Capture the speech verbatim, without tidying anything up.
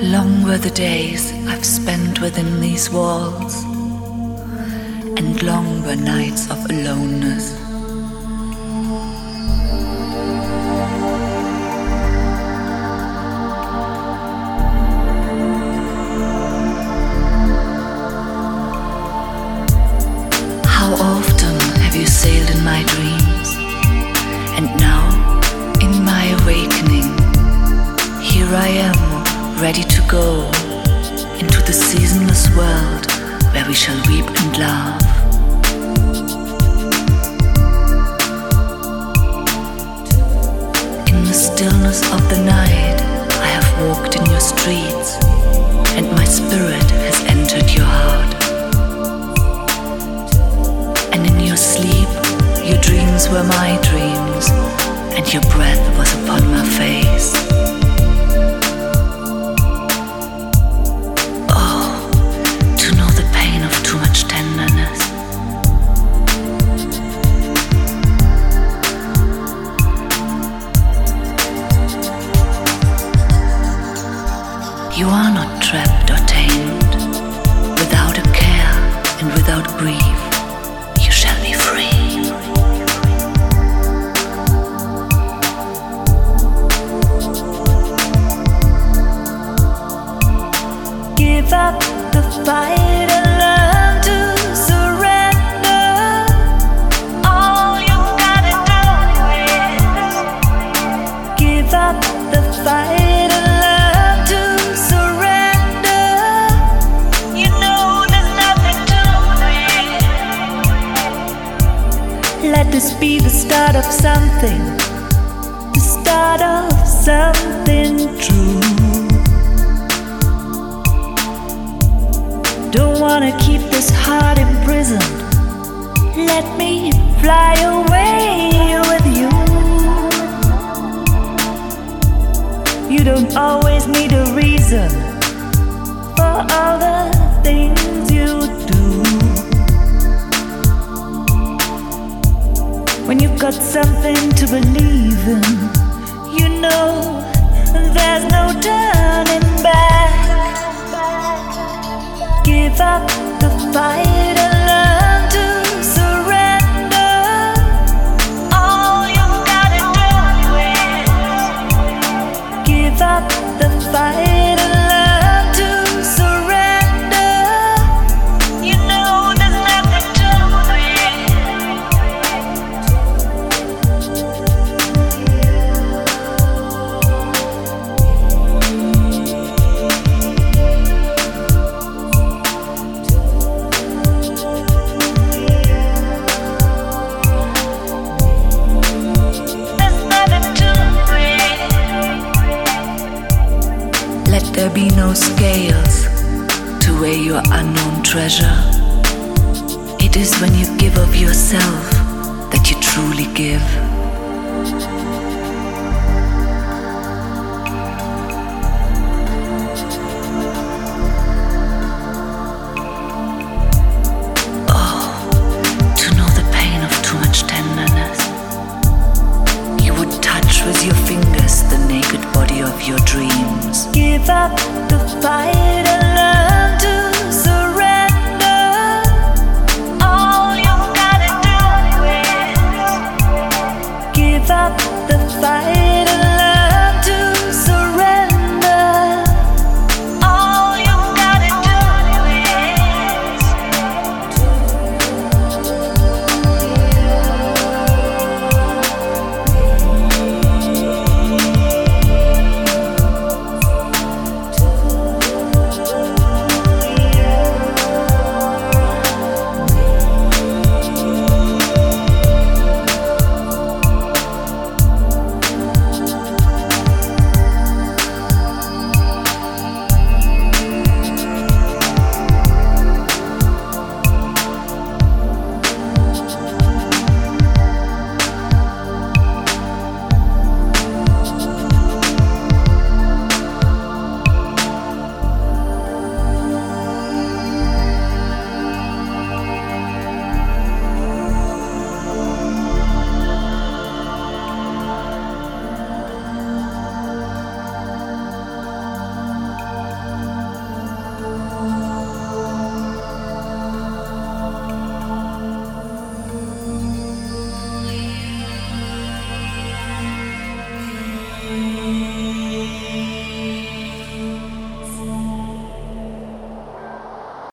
Long were the days I've spent within these walls, and long were nights of aloneness. How often have you sailed in my dreams, and now, in my awakening, here I am, ready to go into the seasonless world where we shall weep and laugh. In the stillness of the night, I have walked in your streets, and my spirit has entered your heart. And in your sleep, your dreams were my dreams, and your breath was upon my face. You are not trapped or tamed. Without a care and without grief, you shall be free. Give up the fight and learn to surrender. All you gotta do is give up the fight. Let this be the start of something, the start of something true. Don't wanna keep this heart imprisoned. Let me fly away with you. You don't always need a reason for all the things you do. When you've got something to believe in, you know there's no turning back. Give up the fight and learn to surrender. All you gotta do is give up the fight and learn to surrender. You know there's nothing to Let there be no scales to weigh your unknown treasure. It is when you give of yourself that you truly give. Oh, to know the pain of too much tenderness. You would touch with your fingers the naked body of your dreams. Give up the fight and learn